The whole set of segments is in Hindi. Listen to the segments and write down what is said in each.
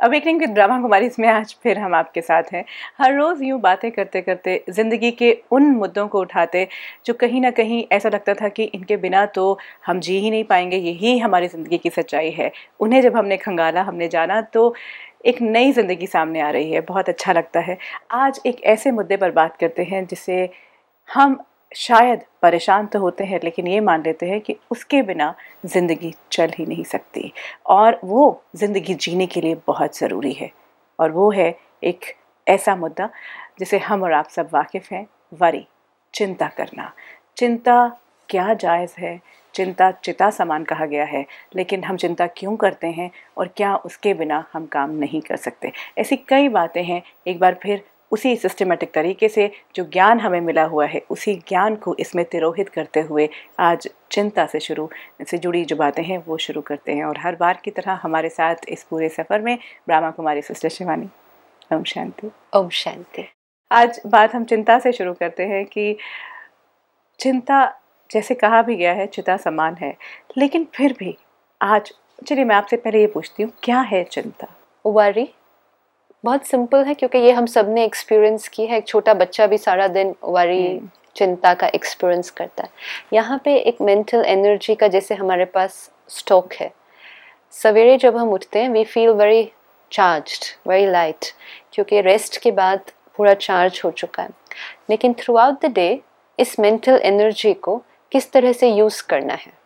अवेकनिंग विद ब्रह्मा कुमारी इसमें आज फिर हम आपके साथ हैं। हर रोज़ यूँ बातें करते करते ज़िंदगी के उन मुद्दों को उठाते जो कहीं ना कहीं ऐसा लगता था कि इनके बिना तो हम जी ही नहीं पाएंगे, यही हमारी ज़िंदगी की सच्चाई है। उन्हें जब हमने खंगाला, हमने जाना, तो एक नई ज़िंदगी सामने आ रही है। बहुत अच्छा लगता है। आज एक ऐसे मुद्दे पर बात करते हैं जिसे हम शायद परेशान तो होते हैं लेकिन ये मान लेते हैं कि उसके बिना ज़िंदगी चल ही नहीं सकती, और वो ज़िंदगी जीने के लिए बहुत ज़रूरी है। और वो है एक ऐसा मुद्दा जिसे हम और आप सब वाकिफ़ हैं, वरी, चिंता करना। चिंता क्या जायज़ है? चिंता चिता समान कहा गया है, लेकिन हम चिंता क्यों करते हैं और क्या उसके बिना हम काम नहीं कर सकते? ऐसी कई बातें हैं। एक बार फिर उसी सिस्टमेटिक तरीके से जो ज्ञान हमें मिला हुआ है, उसी ज्ञान को इसमें तिरोहित करते हुए आज चिंता से जुड़ी जो बातें हैं वो शुरू करते हैं। और हर बार की तरह हमारे साथ इस पूरे सफ़र में ब्रह्मा कुमारी सिस्टर शिवानी। ओम शांति। ओम शांति। आज बात हम चिंता से शुरू करते हैं कि चिंता, जैसे कहा भी गया है, चिता समान है, लेकिन फिर भी आज चलिए मैं आपसे पहले ये पूछती हूँ, क्या है चिंता? वरी बहुत सिंपल है, क्योंकि ये हम सब ने एक्सपीरियंस की है। एक छोटा बच्चा भी सारा दिन वरी चिंता का एक्सपीरियंस करता है। यहाँ पे एक मेंटल एनर्जी का जैसे हमारे पास स्टॉक है। सवेरे जब हम उठते हैं we feel very charged, very light, क्योंकि रेस्ट के बाद पूरा चार्ज हो चुका है। लेकिन थ्रू आउट द डे इस मेंटल एनर्जी को किस तरह से यूज़ करना है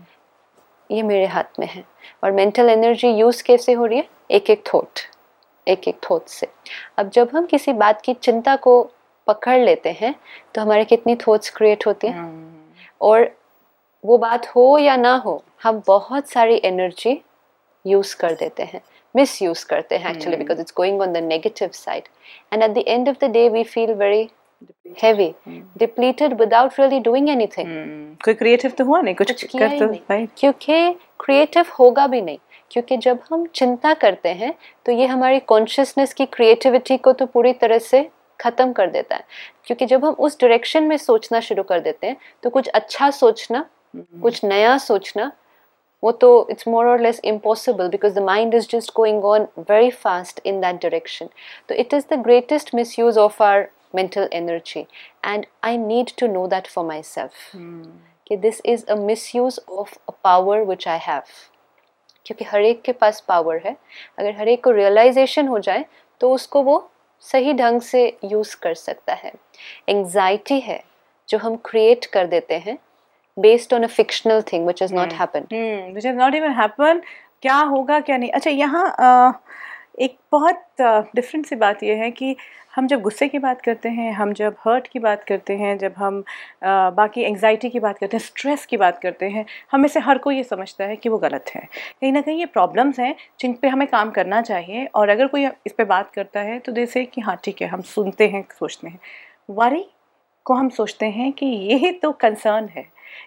ये मेरे हाथ में है। और मेंटल एनर्जी यूज़ कैसे हो रही है? एक एक थॉट से। अब जब हम किसी बात की चिंता को पकड़ लेते हैं तो हमारे कितनी थॉट्स क्रिएट होती हैं, और वो बात हो या ना हो हम बहुत सारी एनर्जी यूज़ कर देते हैं, मिस यूज़ करते हैं actually, because it's going on the negative side. And at the end of the day we feel very heavy, depleted without really doing anything. कोई क्रिएटिव तो हुआ नहीं, कुछ किया कर ही तो नहीं, क्योंकि क्रिएटिव होगा भी नहीं। क्योंकि जब हम चिंता करते हैं तो ये हमारी कॉन्शियसनेस की क्रिएटिविटी को तो पूरी तरह से ख़त्म कर देता है। क्योंकि जब हम उस डायरेक्शन में सोचना शुरू कर देते हैं तो कुछ अच्छा सोचना, कुछ नया सोचना, वो तो इट्स मोर और less impossible, because the mind is just going on very fast in that direction. तो it is the greatest misuse of our mental energy, and I need to know that for myself कि this is a misuse of a power which I have। क्योंकि हर एक के पास पावर है, अगर हर एक को रियलाइजेशन हो जाए तो उसको वो सही ढंग से यूज़ कर सकता है। एंग्जाइटी है जो हम क्रिएट कर देते हैं based on a fictional thing which has not happened, which has not even happened। क्या होगा क्या नहीं। अच्छा, यहाँ एक बहुत डिफरेंट सी बात यह है कि हम जब गुस्से की बात करते हैं, हम जब हर्ट की बात करते हैं, जब हम बाकी एंग्जाइटी की बात करते हैं, स्ट्रेस की बात करते हैं, हम में से हर कोई ये समझता है कि वो गलत है। कहीं ना कहीं ये प्रॉब्लम्स हैं जिन पे हमें काम करना चाहिए, और अगर कोई इस पे बात करता है तो जैसे कि हाँ ठीक है, हम सुनते हैं, सोचते हैं। वरी को हम सोचते हैं कि ये तो कंसर्न है,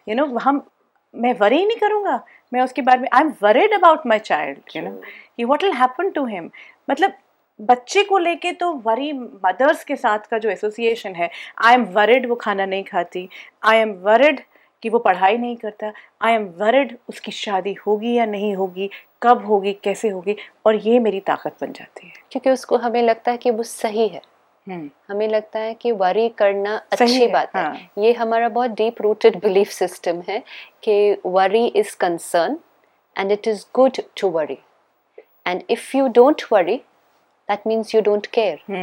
मैं वरी नहीं करूँगा, मैं उसके बारे में, I am worried about my child, कि what will happen to him. मतलब बच्चे को लेके तो वरी, मदर्स के साथ का जो एसोसिएशन है, आई एम वरीड वो खाना नहीं खाती, आई एम वरीड कि वो पढ़ाई नहीं करता, आई एम वरीड उसकी शादी होगी या नहीं होगी, कब होगी, कैसे होगी, और ये मेरी ताकत बन जाती है। क्योंकि उसको हमें लगता है कि वो सही है, हमें लगता है कि वरी करना अच्छी बात है। हाँ। ये हमारा बहुत डीप रूटेड बिलीफ सिस्टम है कि worry is concern and it is good to worry, and if you don't worry that means you don't care,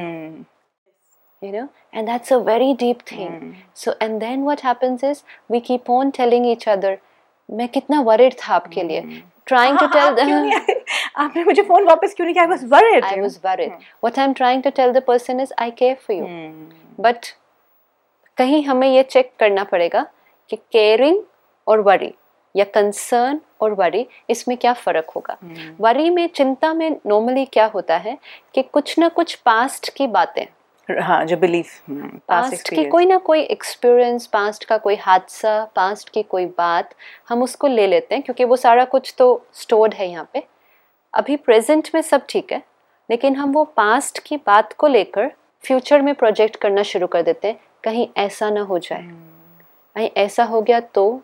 and that's a very deep thing. So and then what happens is we keep on telling each other, मैं कितना worried था आपके लिए, trying to tell them, आपने मुझे फोन वापस क्यों नहीं किया? I was worried. What I'm trying to tell the person is I care for you. But कहीं हमें ये चेक करना पड़ेगा कि caring और worry या कंसर्न और वरी, इसमें क्या फ़र्क होगा। वरी में, चिंता में नॉर्मली क्या होता है कि कुछ ना कुछ पास्ट की बातें, हाँ, जो बिलीफ, पास्ट की कोई ना कोई एक्सपीरियंस, पास्ट का कोई हादसा, पास्ट की कोई बात, हम उसको ले लेते हैं क्योंकि वो सारा कुछ तो स्टोर्ड है यहाँ पे। अभी प्रेजेंट में सब ठीक है, लेकिन हम वो पास्ट की बात को लेकर फ्यूचर में प्रोजेक्ट करना शुरू कर देते हैं, कहीं ऐसा ना हो जाए, कहीं ऐसा हो गया तो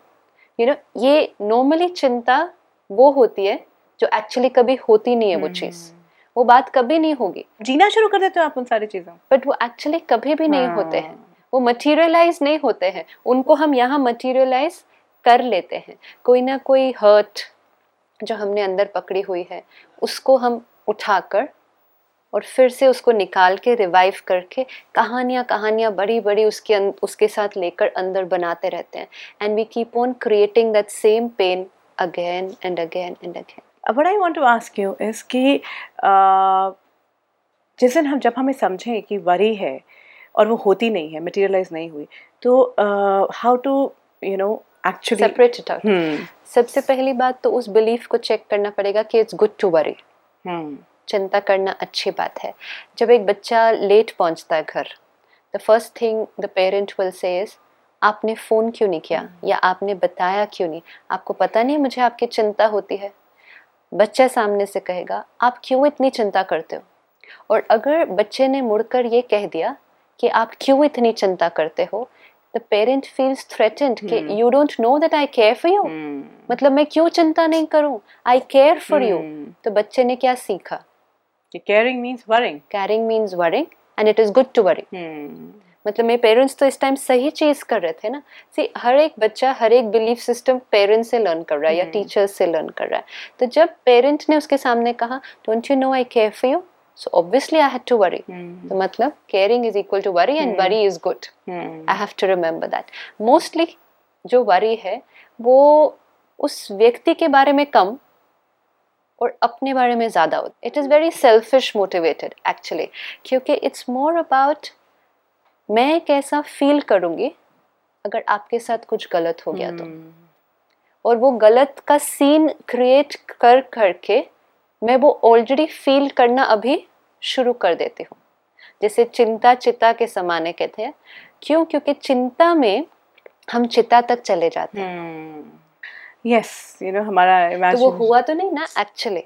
ये नॉर्मली चिंता वो होती है जो एक्चुअली कभी होती नहीं है वो चीज़, वो बात कभी नहीं होगी। जीना शुरू कर देते हो आप उन सारी चीजों, बट वो एक्चुअली कभी भी नहीं होते हैं, वो मटीरियलाइज नहीं होते हैं। उनको हम यहाँ मटीरियलाइज कर लेते हैं। कोई ना कोई हर्ट जो हमने अंदर पकड़ी हुई है उसको हम उठाकर और फिर से उसको निकाल के रिवाइव करके कहानियाँ बड़ी बड़ी उसके साथ लेकर अंदर बनाते रहते हैं। And we keep on creating that same pain again and again and again. What I want to ask you is कि जिस दिन जब हमें समझें कि वरी है और वो होती नहीं है, मटेरियलाइज नहीं हुई, तो how to actually separate it out. सबसे पहली बात तो उस बिलीफ को चेक करना पड़ेगा कि इट्स गुड टू वरी। चिंता करना अच्छी बात है। जब एक बच्चा लेट पहुंचता है घर, the first thing the parent will say is आपने फ़ोन क्यों नहीं किया, या आपने बताया क्यों नहीं, आपको पता नहीं मुझे आपकी चिंता होती है। बच्चा सामने से कहेगा आप क्यों इतनी चिंता करते हो। और अगर बच्चे ने मुड़कर ये कह दिया कि आप क्यों इतनी चिंता करते हो, द पेरेंट फील्स थ्रेटेंड कि you don't know that I care for you, मतलब मैं क्यों चिंता नहीं करूं, आई केयर फॉर यू। तो बच्चे ने क्या सीखा कि caring means worrying, caring means worrying and it is good to worry। मतलब मेरे पेरेंट्स तो इस टाइम सही चीज कर रहे थे ना। सी हर एक बच्चा हर एक बिलीफ सिस्टम पेरेंट्स से लर्न कर रहा है या टीचर्स से लर्न कर रहा है। तो जब पेरेंट ने उसके सामने कहा don't you know I care for you, so obviously I had to worry. तो मतलब caring is equal to worry and worry is good. I have to remember that. Mostly जो वरी है वो उस व्यक्ति के बारे में कम और अपने बारे में ज़्यादा होता है। It is very selfish motivated actually, क्योंकि इट्स मोर अबाउट मैं कैसा फील करूँगी अगर आपके साथ कुछ गलत हो गया तो। और वो गलत का सीन क्रिएट कर करके मैं वो ऑलरेडी फील करना अभी शुरू कर देती हूँ। जैसे चिंता चिता के समाने कहते हैं। क्यों? क्योंकि चिंता में हम चिता तक चले जाते हैं। यस, हमारा तो वो हुआ तो नहीं ना एक्चुअली।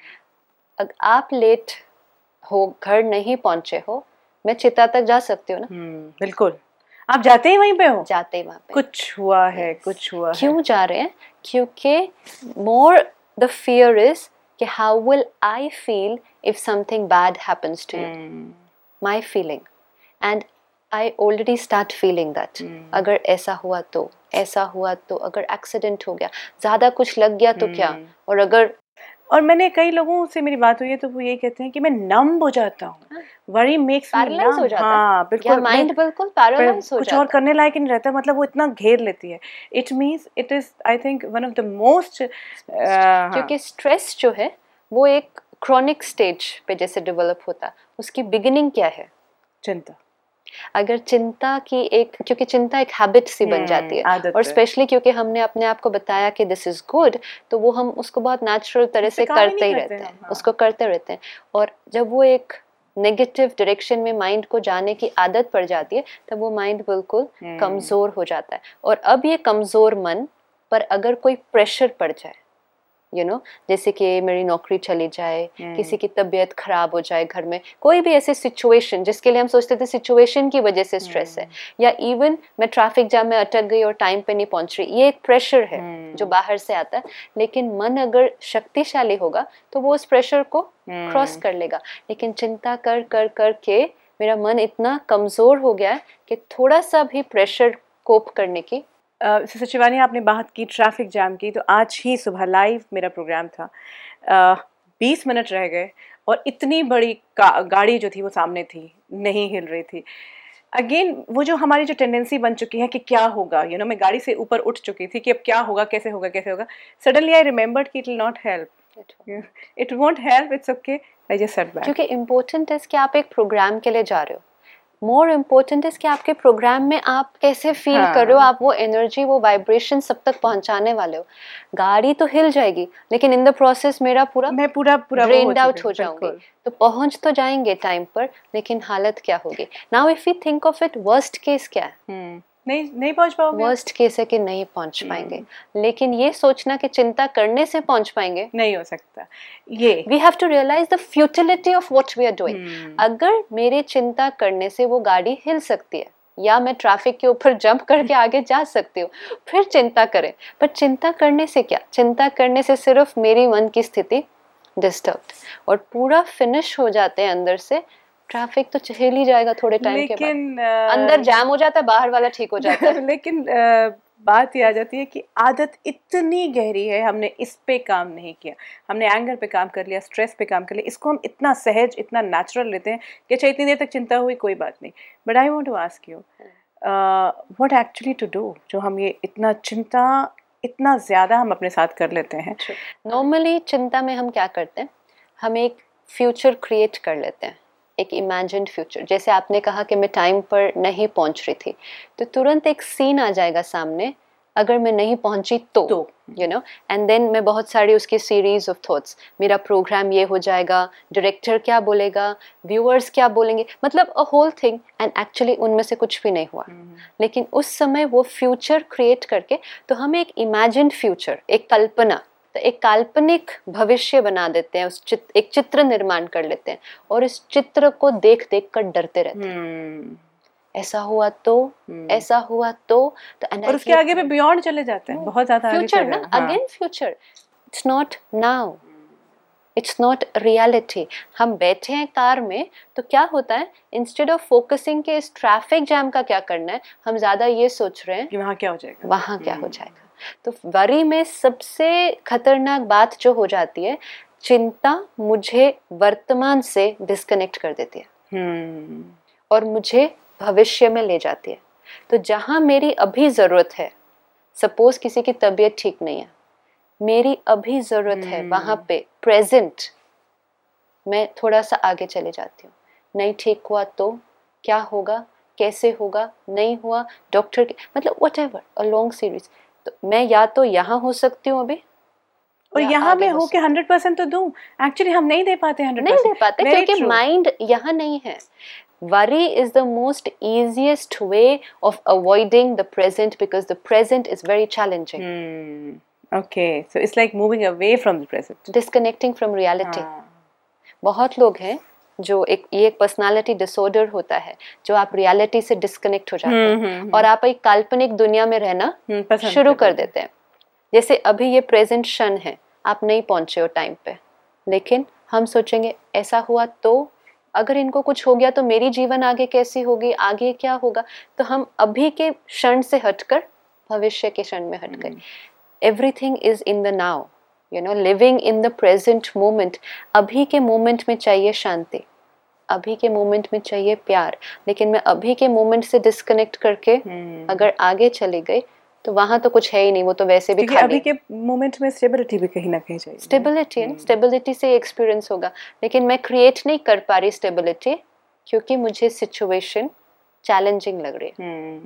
अगर आप लेट हो, घर नहीं पहुंचे हो, मैं चिता तक जा सकती हूँ ना। बिल्कुल, आप जाते ही वहीं पे हो, जाते ही वहाँ पे कुछ हुआ है, कुछ हुआ है। क्यों जा रहे हैं? क्योंकि मोर द फियर इज कि how will I feel if something bad happens to you, my feeling, and I already start feeling that. अगर ऐसा हुआ तो, ऐसा हुआ तो, अगर एक्सीडेंट हो गया, ज़्यादा कुछ लग गया तो क्या, और मैंने कई लोगों से मेरी बात हुई है तो वो ये कहते हैं कि मैं नंब हो जाता हूँ। वरी मेक्स मी पैरालाइज हो जाता है। हाँ बिल्कुल, माइंड बिल्कुल पैरालाइज हो जाता है, कुछ और करने लायक नहीं रहता, मतलब वो इतना घेर लेती है। It means it is I think one of the most, क्योंकि स्ट्रेस जो है वो एक क्रॉनिक स्टेज पे जैसे डेवलप होता है। उसकी बिगिनिंग क्या है? चिंता। अगर चिंता की क्योंकि चिंता एक हैबिट सी बन जाती है, और स्पेशली क्योंकि हमने अपने आप को बताया कि दिस इज गुड, तो वो हम उसको बहुत नेचुरल तरह से करते ही रहते हैं। उसको करते रहते हैं, और जब वो एक नेगेटिव डायरेक्शन में माइंड को जाने की आदत पड़ जाती है तब वो माइंड बिल्कुल कमजोर हो जाता है। और अब ये कमजोर मन पर अगर कोई प्रेशर पड़ जाए, जैसे कि मेरी नौकरी चली जाए, किसी की तबीयत खराब हो जाए, घर में कोई भी ऐसी सिचुएशन जिसके लिए हम सोचते थे सिचुएशन की वजह से स्ट्रेस है, या इवन मैं ट्रैफिक जाम में अटक गई और टाइम पे नहीं पहुंच रही, ये एक प्रेशर है जो बाहर से आता है। लेकिन मन अगर शक्तिशाली होगा तो वो उस प्रेशर को क्रॉस कर लेगा। लेकिन चिंता कर कर कर के मेरा मन इतना कमजोर हो गया है कि थोड़ा सा भी प्रेशर कोप करने की। शिवानी, आपने बात की ट्रैफिक जैम की, तो आज ही सुबह लाइव मेरा प्रोग्राम था, 20 मिनट रह गए और इतनी बड़ी गाड़ी जो थी वो सामने थी, नहीं हिल रही थी। अगेन वो जो हमारी जो टेंडेंसी बन चुकी है कि क्या होगा, मैं गाड़ी से ऊपर उठ चुकी थी कि अब क्या होगा, कैसे होगा, कैसे होगा। सडनली आई रिमेंबर्ड कि it will not help, it won't help, it's okay, I just set back. क्योंकि इम्पोर्टेंट है कि आप एक प्रोग्राम के लिए जा रहे हो, मोर इम्पोर्टेंट है कि आपके प्रोग्राम में आप कैसे फील कर रहे हो, आप वो एनर्जी, वो वाइब्रेशन सब तक पहुंचाने वाले हो। गाड़ी तो हिल जाएगी लेकिन इन द प्रोसेस मैं पूरा ड्रेन्ड आउट हो जाऊंगी। तो पहुंच तो जाएंगे टाइम पर, लेकिन हालत क्या होगी? Now if you think of it, worst case क्या है? नहीं पहुंच पाओगे। वर्स्ट केस है कि नहीं पहुंच पाएंगे, लेकिन ये सोचना कि चिंता करने से पहुंच पाएंगे नहीं हो सकता। ये we have to realize the futility of what we are doing. अगर मेरे चिंता करने से वो गाड़ी हिल सकती है या मैं ट्रैफिक के ऊपर जंप करके आगे जा सकती हूँ, फिर चिंता करें। पर चिंता करने से क्या? चिंता करने से सिर्फ मेरी मन की स्थिति डिस्टर्ब्ड, और पूरा फिनिश हो जाते हैं अंदर से। ट्रैफिक तो चल ही जाएगा थोड़े टाइम के बाद, अंदर जाम हो जाता है, बाहर वाला ठीक हो जाता है। लेकिन बात ये आ जाती है कि आदत इतनी गहरी है, हमने इस पे काम नहीं किया, हमने एंगर पे काम कर लिया, स्ट्रेस पे काम कर लिया, इसको हम इतना सहज, इतना नेचुरल लेते हैं कि अच्छा इतनी देर तक चिंता हुई कोई बात नहीं। But I want to ask you what actually to do, जो हम ये इतना चिंता इतना ज़्यादा हम अपने साथ कर लेते हैं। नॉर्मली चिंता में हम क्या करते हैं, हम एक फ्यूचर क्रिएट कर लेते हैं, एक इमेजिन्ड फ्यूचर। जैसे आपने कहा कि मैं टाइम पर नहीं पहुंच रही थी, तो तुरंत एक सीन आ जाएगा सामने, अगर मैं नहीं पहुंची तो यू नो, एंड देन मैं बहुत सारी उसकी सीरीज ऑफ थॉट्स, मेरा प्रोग्राम ये हो जाएगा, डायरेक्टर क्या बोलेगा, व्यूअर्स क्या बोलेंगे, मतलब a whole thing, and actually उनमें से कुछ भी नहीं हुआ। लेकिन उस समय वो फ्यूचर क्रिएट करके, तो हम एक इमेजिन्ड फ्यूचर, एक कल्पना, तो एक काल्पनिक भविष्य बना देते हैं, एक चित्र निर्माण कर लेते हैं, और इस चित्र को देख देख कर डरते रहते हैं। ऐसा हुआ तो, ऐसा हुआ तो और उसके आगे भी बियॉन्ड चले जाते हैं, बहुत ज्यादा आगे फ्यूचर ना, again future. It's not now, it's not reality. हम बैठे हैं कार में, तो क्या होता है, इंस्टेड ऑफ फोकसिंग के इस ट्रैफिक जैम का क्या करना है, हम ज्यादा ये सोच रहे हैं कि वहाँ क्या हो जाएगा, वहाँ क्या हो जाएगा। तो वरी में सबसे खतरनाक बात जो हो जाती है, चिंता मुझे वर्तमान से डिस्कनेक्ट कर देती है और मुझे भविष्य में ले जाती है। तो जहाँ मेरी अभी ज़रूरत है, सपोज किसी की तबीयत ठीक नहीं है, मेरी अभी ज़रूरत है, वहाँ पे प्रेजेंट मैं थोड़ा सा आगे चले जाती हूँ। नहीं ठीक हुआ तो क्या होगा, कैसे होगा, नहीं हुआ डॉक्टर के, मतलब व्हाटएवर, अ लॉन्ग सीरीज। तो मैं या तो यहाँ हो सकती हूँ अभी, और यहाँ में हो के 100% तो दूं, एक्चुअली हम नहीं दे पाते 100%, नहीं दे पाते क्योंकि माइंड यहाँ नहीं है। Worry is the most easiest way of avoiding the present because the present is very challenging. Okay, so it's like moving away from the present. Disconnecting from reality. बहुत लोग हैं जो ये एक पर्सनालिटी डिसऑर्डर होता है, जो आप रियलिटी से डिस्कनेक्ट हो जाते हैं और आप एक काल्पनिक दुनिया में रहना शुरू कर देते हैं। जैसे अभी ये प्रेजेंट क्षण है, आप नहीं पहुंचे हो टाइम पे, लेकिन हम सोचेंगे ऐसा हुआ तो, अगर इनको कुछ हो गया तो मेरी जीवन आगे कैसी होगी, आगे क्या होगा। तो हम अभी के क्षण से हटकर भविष्य के क्षण में हट गए। Everything is in the now, you know, living in the present moment. अभी के मोमेंट में चाहिए शांति, अभी के मोमेंट में चाहिए प्यार, लेकिन मैं अभी के मोमेंट से डिस्कनेक्ट करके अगर आगे चली गई तो वहां तो कुछ है ही नहीं, वो तो वैसे भी खाली। अभी के मोमेंट में स्टेबिलिटी भी कहीं ना कहीं चाहिए। स्टेबिलिटी है, स्टेबिलिटी से एक्सपीरियंस होगा, लेकिन मैं क्रिएट नहीं कर पा रही स्टेबिलिटी क्योंकि मुझे सिचुएशन चैलेंजिंग लग रही है।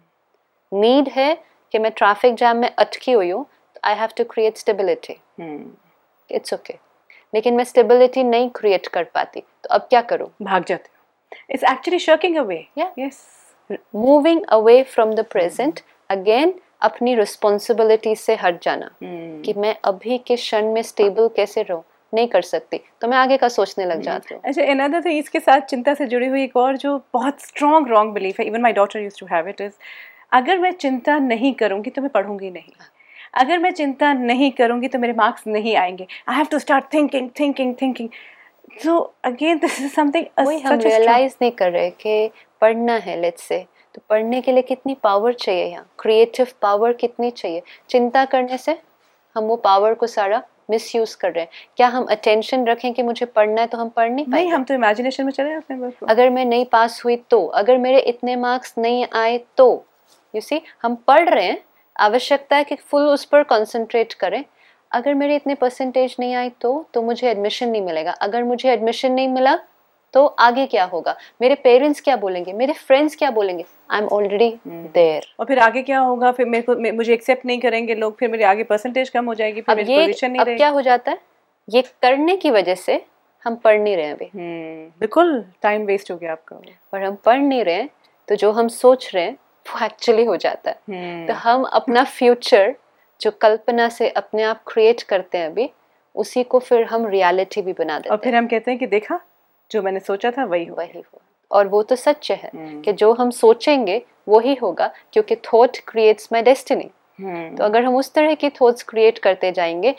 नीड है कि मैं ट्रैफिक जैम में अटकी हुई हूँ, तो I have to create stability, it's okay. लेकिन मैं स्टेबिलिटी नहीं क्रिएट कर पाती, तो अब क्या करूँ, भाग जाते हो। It's actually shirking away, yes, moving away from the present, again अपनी रिस्पॉन्सिबिलिटी से हट जाना कि मैं अभी के क्षण में स्टेबल कैसे रहूं, नहीं कर सकती, तो मैं आगे का सोचने लग जाती हूँ। अच्छा, अनदर थिंग इसके साथ चिंता से जुड़ी हुई एक और जो बहुत स्ट्रॉन्ग रॉन्ग बिलीफ है, even my daughter used to have it, is अगर मैं चिंता नहीं करूंगी तो मैं पढ़ूंगी नहीं, अगर मैं चिंता नहीं करूंगी तो मेरे मार्क्स नहीं आएंगे, I have to start thinking thinking thinking. So again this is something वही हम रियलाइज नहीं कर रहे कि पढ़ना है, लेट्स से, तो पढ़ने के लिए कितनी पावर चाहिए, यहाँ क्रिएटिव पावर कितनी चाहिए। चिंता करने से हम वो पावर को सारा मिसयूज कर रहे हैं। क्या हम अटेंशन रखें कि मुझे पढ़ना है तो हम पढ़ नहीं पाएंगे? नहीं, हम तो इमेजिनेशन में चले जाते हैं। अगर मैं नहीं पास हुई तो, अगर मेरे इतने मार्क्स नहीं आए तो, यू सी, हम पढ़ रहे हैं, आवश्यकता है कि फुल उस पर कंसंट्रेट करें। अगर मेरे इतने परसेंटेज नहीं आए तो मुझे एडमिशन नहीं मिलेगा, अगर मुझे एडमिशन नहीं मिला तो आगे क्या होगा, मेरे पेरेंट्स क्या बोलेंगे, मेरे फ्रेंड्स क्या बोलेंगे, आई एम ऑलरेडी देयर। और फिर आगे क्या होगा, फिर मुझे एक्सेप्ट नहीं करेंगे लोग, फिर मेरे आगे परसेंटेज कम हो जाएगी, फिर मेरी पोजीशन नहीं रहेगी। अब क्या हो जाता है, ये करने की वजह से हम पढ़ नहीं रहे अभी, बिल्कुल टाइम वेस्ट हो गया आपका, और हम पढ़ नहीं रहे तो जो हम सोच रहे हैं वो एक्चुअली हो जाता है। तो हम अपना फ्यूचर जो कल्पना से अपने आप क्रिएट करते हैं अभी, उसी को फिर हम रियलिटी भी बना देते हैं, और फिर हम कहते हैं कि देखा जो मैंने सोचा था वही हुआ। और वो तो सच है कि जो हम सोचेंगे वही होगा, क्योंकि थॉट क्रिएट्स माय डेस्टिनी। तो अगर हम उस तरह की थॉट्स क्रिएट करते जाएंगे,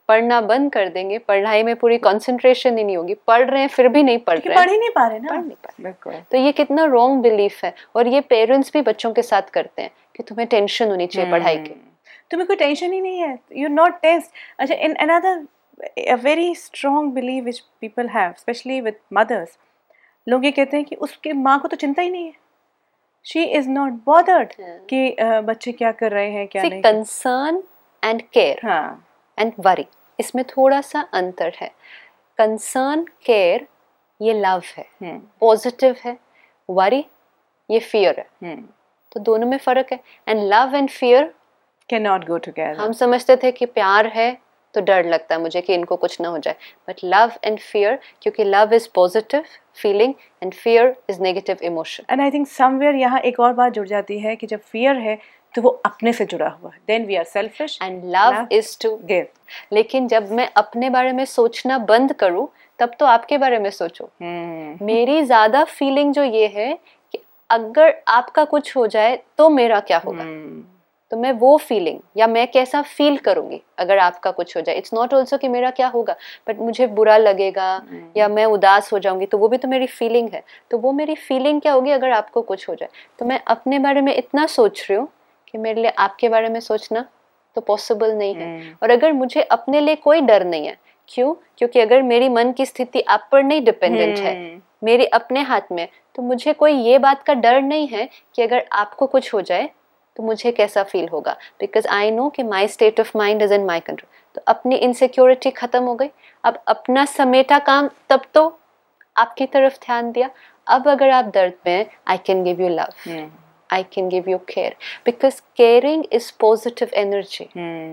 पढ़ना बंद कर देंगे, पढ़ाई में पूरी कंसंट्रेशन ही नहीं होगी, पढ़ रहे हैं फिर भी नहीं पढ़ रहे, पढ़ ही नहीं पा रहे ना, पढ़ नहीं पा रहे। बिल्कुल। तो ये कितना रॉन्ग बिलीफ है, और ये पेरेंट्स भी बच्चों के साथ करते हैं कि तुम्हें टेंशन होनी चाहिए पढ़ाई की, तुम्हें कोई टेंशन ही नहीं है, यू नॉट टेंस। अच्छा, in another a very strong belief which people have, especially with mothers, लोग ये कहते हैं कि उसके माँ को तो चिंता ही नहीं है, she is not bothered कि बच्चे क्या कर रहे हैं क्या नहीं। Concern and care and worry, इसमें थोड़ा सा अंतर है। कंसर्न केयर ये लव है, पॉजिटिव है, वरी ये फियर है, तो दोनों में फर्क है। And love and fear can not go together. हम समझते थे कि प्यार है तो डर लगता है मुझे कि इनको कुछ ना हो जाए, बट लव एंड फियर, क्योंकि love is positive feeling and fear is negative emotion. And I think somewhere यहाँ एक और बात जुड़ जाती है कि जब फियर है तो वो अपने से जुड़ा हुआ है, then we are selfish, and love is to give. लेकिन जब मैं अपने बारे में सोचना बंद करूं तब तो आपके बारे में सोचो। मेरी ज्यादा फीलिंग जो ये है कि अगर आपका कुछ हो जाए तो मेरा क्या होगा, तो मैं वो फीलिंग या मैं कैसा फील करूंगी अगर आपका कुछ हो जाए। इट्स नॉट ऑल्सो कि मेरा क्या होगा, बट मुझे बुरा लगेगा या मैं उदास हो जाऊंगी, तो वो भी तो मेरी फीलिंग है। तो वो मेरी फीलिंग क्या होगी अगर आपको कुछ हो जाए। तो मैं अपने बारे में इतना सोच रही हूँ कि मेरे लिए आपके बारे में सोचना तो पॉसिबल नहीं है। और अगर मुझे अपने लिए कोई डर नहीं है, क्यों? क्योंकि अगर मेरी मन की स्थिति आप पर नहीं डिपेंडेंट है, मेरे अपने हाथ में, तो मुझे कोई ये बात का डर नहीं है कि अगर आपको कुछ हो जाए तो मुझे कैसा फील होगा, बिकॉज आई नो कि my state of mind is in my control. तो अपनी इनसिक्योरिटी खत्म हो गई। अब अपना समेटा काम, तब तो आपकी तरफ ध्यान दिया। अब अगर आप दर्द में हैं, I can give you love, I can give you care, because caring is positive energy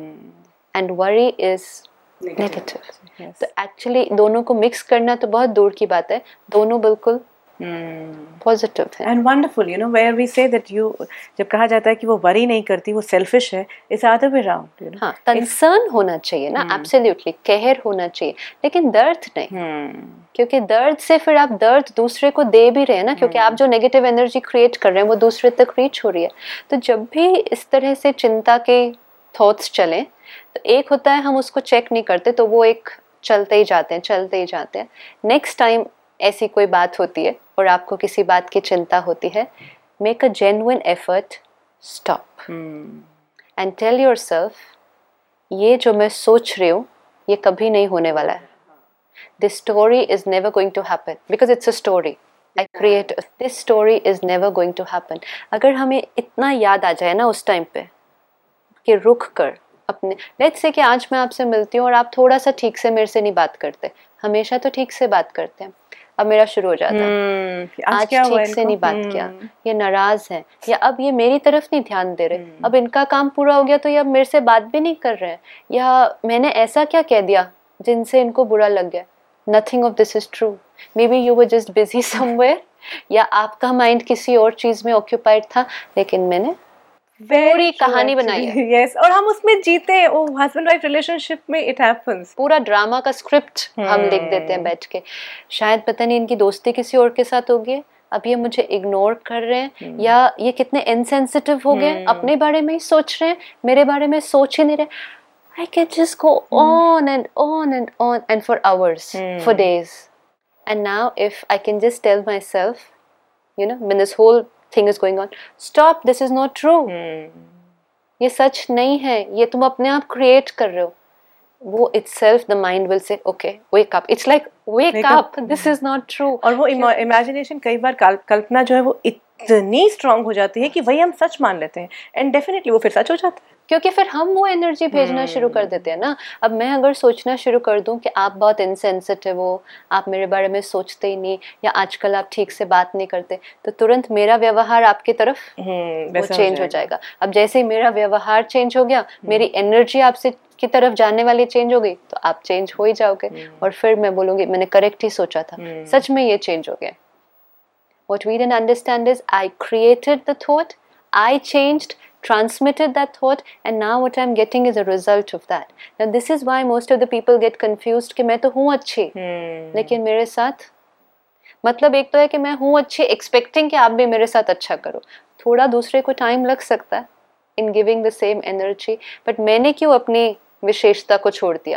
and worry is negative. तो एक्चुअली दोनों को मिक्स करना तो बहुत दूर की बात है, दोनों बिल्कुल पॉजिटिव है। And wonderful, you know, where we say that you, जब कहा जाता है कि वो वरी नहीं करती, वो सेल्फिश है, it's other way round, you know. हाँ, कंसर्न होना चाहिए ना, एब्सोल्युटली, केयर होना चाहिए, लेकिन दर्द नहीं। क्योंकि दर्द से फिर आप दर्द दूसरे को दे भी रहे हैं ना, क्योंकि आप जो नेगेटिव एनर्जी क्रिएट कर रहे हैं वो दूसरे तक रीच हो रही है। तो जब भी इस तरह से चिंता के थॉट्स चलें, तो एक होता है हम उसको चेक नहीं करते, तो वो एक चलते ही जाते हैं, चलते ही जाते हैं। नेक्स्ट टाइम ऐसी कोई बात होती है और आपको किसी बात की चिंता होती है, make a genuine effort, stop and tell yourself, ये जो मैं सोच रही हूँ ये कभी नहीं होने वाला है। This story is never going to happen because it's a story I create. This story is never going to happen. अगर हमें इतना याद आ जाए ना उस टाइम पे कि रुक कर अपने, लेट्स से कि आज मैं आपसे मिलती हूँ और आप थोड़ा सा ठीक से मेरे से नहीं बात करते, हमेशा तो ठीक से बात करते हैं, अब मेरा शुरू हो जाता है आज ठीक से नहीं बात किया, ये नाराज है, या अब ये मेरी तरफ नहीं ध्यान दे रहे, अब इनका काम पूरा हो गया तो ये अब मेरे से बात भी नहीं कर रहे हैं, या मैंने ऐसा क्या कह दिया जिनसे इनको बुरा लग गया। Nothing of this is true. Maybe you were just busy somewhere, या आपका माइंड किसी और चीज में ऑक्यूपाइड था, लेकिन मैंने पूरी कहानी बनाई है। yes, और हम उसमें जीते हैं। वो हस्बैंड वाइफ रिलेशनशिप में इट हैपेंस, पूरा ड्रामा का स्क्रिप्ट हम लिख देते हैं बैठ के। शायद पता नहीं इनकी दोस्ती किसी और के साथ होगी, अब ये मुझे इग्नोर कर रहे हैं, या ये कितने इनसेंसिटिव हो गए, अपने बारे में ही सोच रहे हैं, मेरे बारे में सोच ही नहीं रहे। I can just go on and on and on and for hours, for days. And now if I can just tell myself, you know, when this whole thing is going on, stop, this is not true. ये सच नहीं है, ये तुम अपने आप क्रिएट कर रहे हो। वो itself the mind will say, okay, wake up. It's like wake up, this is not true. और वो इमेजिनेशन कई बार कल्पना जो है वो इतनी स्ट्रांग हो जाती है कि वही हम सच मान लेते हैं, एंड डेफिनेटली वो फिर सच हो जाता है, क्योंकि फिर हम वो एनर्जी भेजना शुरू कर देते हैं ना। अब मैं अगर सोचना शुरू कर दूं कि आप बहुत इनसेंसिटिव हो, आप मेरे बारे में सोचते ही नहीं, या आजकल आप ठीक से बात नहीं करते, तो तुरंत मेरा व्यवहार आपकी तरफ वो चेंज हो जाएगा। अब जैसे ही मेरा व्यवहार चेंज हो गया, मेरी एनर्जी आपसे की तरफ जाने वाली चेंज हो गई, तो आप चेंज हो ही जाओगे, और फिर मैं बोलूंगी मैंने करेक्ट ही सोचा था, सच में ये चेंज हो गया। What we didn't understand is I created the thought, I changed, transmitted that thought, and now what I'm getting is a result of that. Now this is why most of the people get confused कि मैं तो हूँ अच्छी, लेकिन मेरे साथ, मतलब एक तो है कि मैं हूँ अच्छी expecting कि आप भी मेरे साथ अच्छा करो, थोड़ा दूसरे को टाइम लग सकता है in giving the same energy, but मैंने क्यों अपनी विशेषता को छोड़ दिया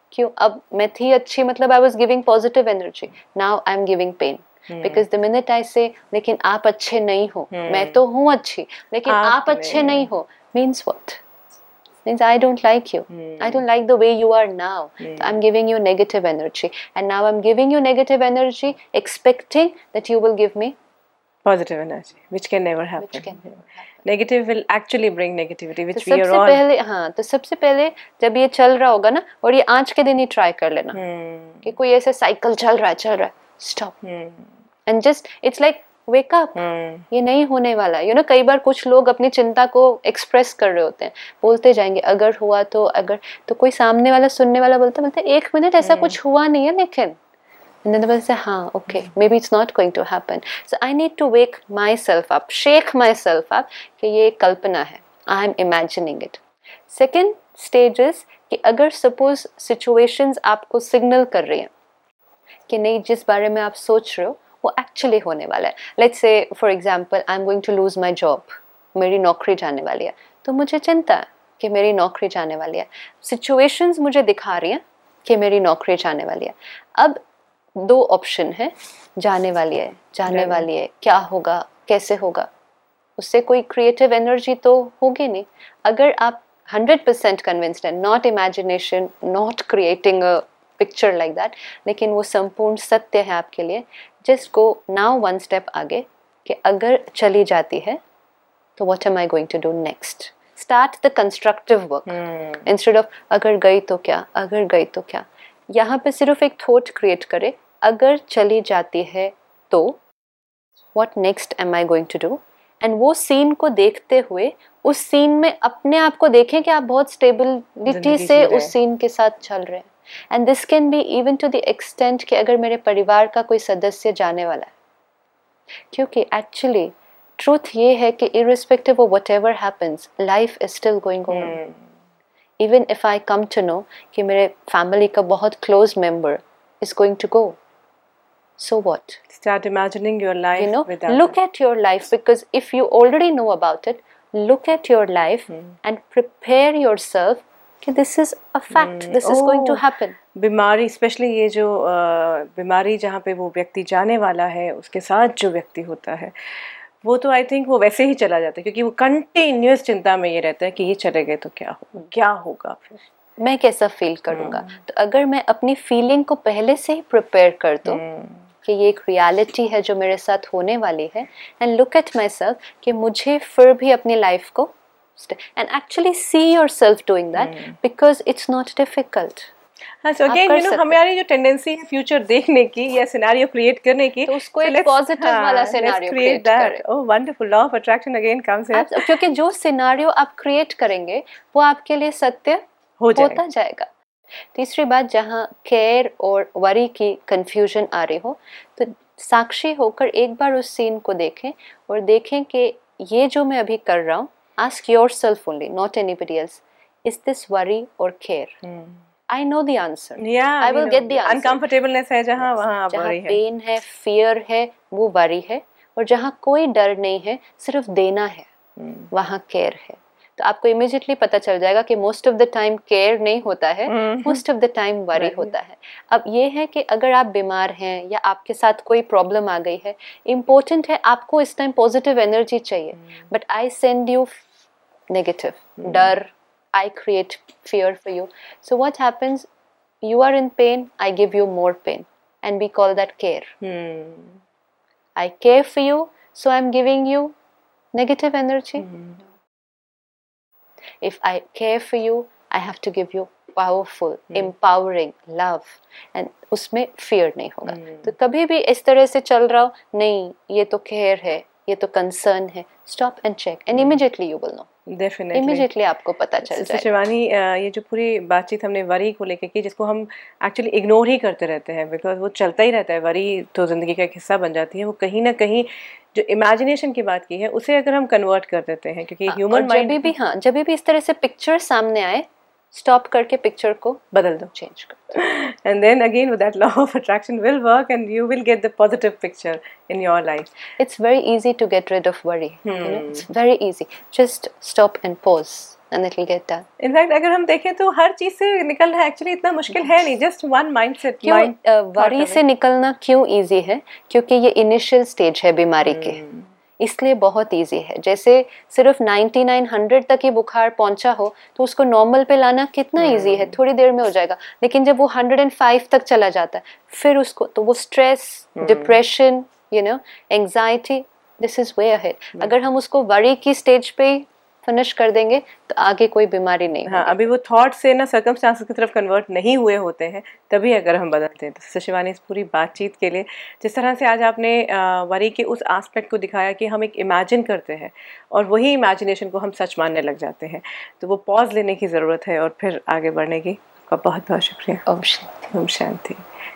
क्यों? अब मैं थी अच्छी, मतलब I was giving positive energy, now I am giving pain, because the minute I say लेकिन आप अच्छे नहीं हो, मैं तो हूँ अच्छी लेकिन आप अच्छे नहीं हो, means what? Means I don't like you. I don't like the way you are now. So I'm giving you negative energy, and now I'm giving you negative energy expecting that you will give me positive energy, which can never happen. Which can never happen. Negative will actually bring negativity, which तो we are सबसे all. पहले, हाँ, तो सबसे पहले जब ये चल रहा होगा ना, और ये आज के दिन ही ट्राई कर लेना कि कोई ऐसे साइकिल चल रहा है, stop and just it's like wake up, ये नहीं होने वाला। यू नो, कई बार कुछ लोग अपनी चिंता को एक्सप्रेस कर रहे होते हैं, बोलते जाएंगे अगर हुआ तो, अगर तो, कोई सामने वाला सुनने वाला बोलते एक मिनट ऐसा कुछ हुआ नहीं है लेकिन, and then the person say, हाँ, okay, maybe it's not going to happen. So I need to wake myself up, shake myself up कि ये एक कल्पना है, I am imagining it. Second stage is कि अगर suppose situations आपको signal कर रही हैं कि नहीं, जिस बारे में आप सोच रहे हो वो actually होने वाला है। Let's say for example, I'm going to lose my job, मेरी नौकरी जाने वाली है, तो मुझे चिंता है कि मेरी नौकरी जाने वाली है। Situations मुझे दिखा रही हैं कि मेरी नौकरी जाने वाली है। अब दो ऑप्शन है, जाने वाली है, क्या होगा, कैसे होगा, उससे कोई क्रिएटिव एनर्जी तो होगी नहीं। अगर आप 100% कन्विंस्ड है, not imagination, not creating a picture like that, लेकिन वो संपूर्ण सत्य है आपके लिए, just go now one step आगे कि अगर चली जाती है तो what am I going to do next. Start the constructive work instead of अगर गई तो क्या। यहाँ पे सिर्फ एक थॉट क्रिएट करे, अगर चली जाती है तो what next am I going to do, and वो सीन को देखते हुए उस सीन में अपने आप को देखें कि आप बहुत स्टेबिलिटी से उस सीन के साथ चल रहे हैं। And this can be even to the extent कि अगर मेरे परिवार का कोई सदस्य जाने वाला है, क्योंकि एक्चुअली ट्रूथ ये है कि irrespective of whatever happens, life is still going on. Even if I come to know कि मेरे फैमिली का बहुत close member is going to go, so what? Start imagining your life. You know, look at your life, because if you already know about it, look at your life and prepare yourself कि this is a fact, this is going to happen. बीमारी, स्पेशली ये जो बीमारी जहाँ पे वो व्यक्ति जाने वाला है, उसके साथ जो व्यक्ति होता है, वो तो आई थिंक वो वैसे ही चला जाता है, क्योंकि वो कंटिन्यूअस चिंता में ये रहता है कि ये चले गए तो क्या होगा, फिर मैं कैसा फील करूँगा। तो अगर मैं अपनी फीलिंग को पहले से ही प्रिपेयर कर दूँ कि ये एक रियलिटी है जो मेरे साथ होने वाली है, and look at myself कि मुझे फिर भी अपनी लाइफ को, and actually see yourself doing that, because it's not difficult. हाँ, so again, you know, हमारी जो टेंडेंसी है फ्यूचर देखने की या सिनेरियो क्रिएट करने की, तो उसको एक पॉजिटिव वाला सिनेरियो क्रिएट करें। Oh wonderful, law of attraction again comes here, क्योंकि जो सिनेरियो आप क्रिएट करेंगे वो आपके लिए सत्य होता जाएगा। तीसरी बात, जहाँ केयर और वरी की कंफ्यूजन आ रही हो, तो साक्षी होकर एक बार उस सीन को देखें और देखें कि ये जो मैं अभी कर रहा हूँ, ask yourself only, not anybody else, is this worry और care? I know the answer. Yeah, I will get the answer. Uncomfortableness है जहाँ, वहाँ worry है, पेन है, fear है, वो worry है, और जहाँ कोई डर नहीं है, सिर्फ देना है, वहाँ care है। तो आपको immediately पता चल जाएगा कि most of the time care नहीं होता है, most of the time worry होता है। अब ये है कि अगर आप बीमार हैं या आपके साथ कोई प्रॉब्लम आ गई है, important है आपको इस टाइम पॉजिटिव एनर्जी चाहिए, but I send you negative, डर, I create fear for you. So what happens? You are in pain, I give you more pain, and we call that care. I care for you, so I'm giving you negative energy. If I care for you, I have to give you powerful, empowering love, and उसमें fear नहीं होगा। तो कभी भी इस तरह से चल रहा हो, नहीं ये तो care है, ये तो concern है, stop and check, and immediately you will know. Definitely. Immediately आपको पता चल जाएगा। शिवानी, ये जो पूरी बातचीत हमने वरी को लेकर की, जिसको हम एक्चुअली इग्नोर ही करते रहते हैं, बिकॉज वो चलता ही रहता है, वरी तो ज़िंदगी का एक हिस्सा बन जाती है, वो कहीं ना कहीं जो इमेजिनेशन की बात की है उसे अगर हम कन्वर्ट कर देते हैं, क्योंकि ह्यूमन माइंड जब भी इस तरह से पिक्चर सामने आए, स्टॉप करके पिक्चर को बदल दो, चेंज कर दो, and then again with that law of attraction will work and you will get the positive picture in your life. It's very easy to get rid of worry. You know, it's very easy. Just stop and pause and it will get done. In fact अगर हम देखें तो हर चीज से निकलना एक्चुअली इतना मुश्किल है नहीं, जस्ट वन माइंडसेट। क्यों वरी से निकलना क्यों इजी है? क्योंकि ये इनिशियल स्टेज है बीमारी के, इसलिए बहुत इजी है। जैसे सिर्फ 99-100 तक ही बुखार पहुंचा हो तो उसको नॉर्मल पे लाना कितना इजी है, थोड़ी देर में हो जाएगा। लेकिन जब वो 105 तक चला जाता है फिर उसको तो वो stress, depression, anxiety, this is way ahead. अगर हम उसको वरी की स्टेज पे फिनिश कर देंगे तो आगे कोई बीमारी नहीं। हाँ, अभी वो थॉट से ना सर्कमस्टांसेस की तरफ कन्वर्ट नहीं हुए होते हैं, तभी अगर हम बदलते हैं। तो शिवानी, इस पूरी बातचीत के लिए जिस तरह से आज आपने वरी के उस एस्पेक्ट को दिखाया कि हम एक इमेजिन करते हैं और वही इमेजिनेशन को हम सच मानने लग जाते हैं, तो वो पॉज लेने की ज़रूरत है और फिर आगे बढ़ने की। आपका बहुत बहुत शुक्रिया। ओम शांति। ओम शांति।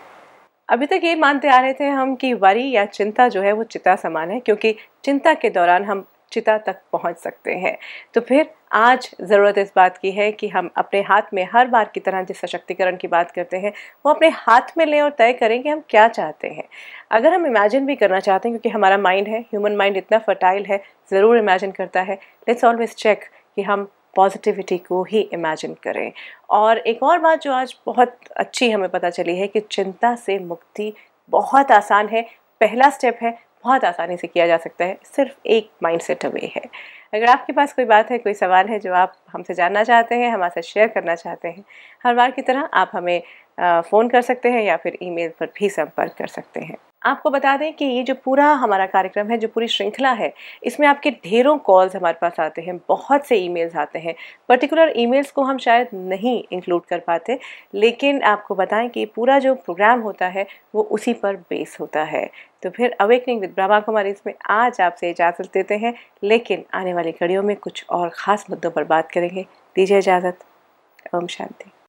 अभी तक ये मानते आ रहे थे हम कि वरी या चिंता जो है वो चिता समान है, क्योंकि चिंता के दौरान हम चिता तक पहुंच सकते हैं। तो फिर आज ज़रूरत इस बात की है कि हम अपने हाथ में हर बार की तरह जिस सशक्तिकरण की बात करते हैं वो अपने हाथ में लें और तय करें कि हम क्या चाहते हैं। अगर हम इमेजिन भी करना चाहते हैं, क्योंकि हमारा माइंड है, ह्यूमन माइंड इतना फर्टाइल है, ज़रूर इमेजिन करता है। लेट्स ऑलवेज चेक कि हम पॉजिटिविटी को ही इमेजिन करें। और एक और बात जो आज बहुत अच्छी हमें पता चली है कि चिंता से मुक्ति बहुत आसान है, पहला स्टेप है, बहुत आसानी से किया जा सकता है, सिर्फ एक माइंडसेट अवे है। अगर आपके पास कोई बात है, कोई सवाल है जो आप हमसे जानना चाहते हैं, हमारे साथ शेयर करना चाहते हैं, हर बार की तरह आप हमें फ़ोन कर सकते हैं या फिर ईमेल पर भी संपर्क कर सकते हैं। आपको बता दें कि ये जो पूरा हमारा कार्यक्रम है, जो पूरी श्रृंखला है, इसमें आपके ढेरों कॉल्स हमारे पास आते हैं, बहुत से ईमेल्स आते हैं। पर्टिकुलर ईमेल्स को हम शायद नहीं इंक्लूड कर पाते, लेकिन आपको बताएं कि पूरा जो प्रोग्राम होता है वो उसी पर बेस होता है। तो फिर अवेकनिंग विद ब्रह्मा कुमारी इसमें आज आपसे इजाज़त देते हैं, लेकिन आने वाली कड़ियों में कुछ और ख़ास मुद्दों पर बात करेंगे। दीजिए इजाज़त। ओम शांति।